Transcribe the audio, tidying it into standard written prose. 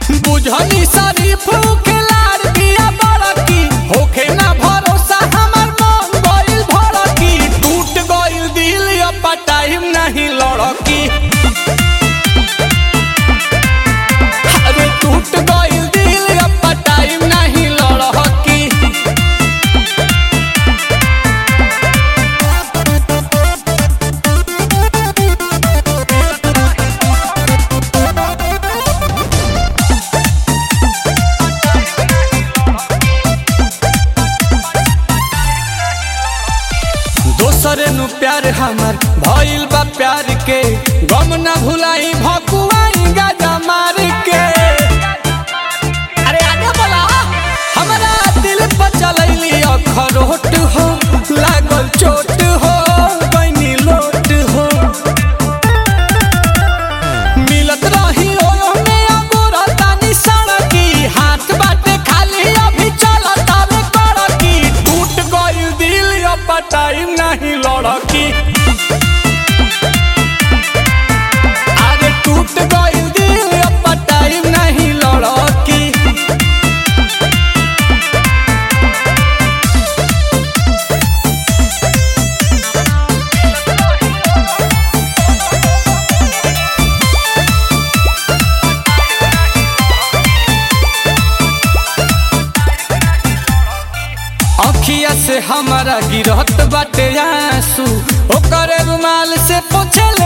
बुझनी शरीफ के लार बिया बड़की होखे ना भरोसा हमर मन गइल भड़की टूट गइल दिल अब टाइम नहीं लड़की अरे टूट गइल दिल अब टाइम नहीं लड़की दोसरे नु प्यार हमर भइल बा प्यार के गम ना भुलाई भकुआई गाजा मार के अरे आगे बोला हमरा दिल पर चलैली अखरोट हो लागल चोट हो बनी लोट हो मिलत रही ओयो में अगोरा तानी सड़की हाथ बाटे खाली अभी चलत आवे कड़की टूट गइल दिल अब टाइम नहीं लड़की अरे टूट गइल दिल अब टाइम नहीं लड़की अखिया से हमारा गिरहत बाटे आंसू ओकर रुमाल से पोछे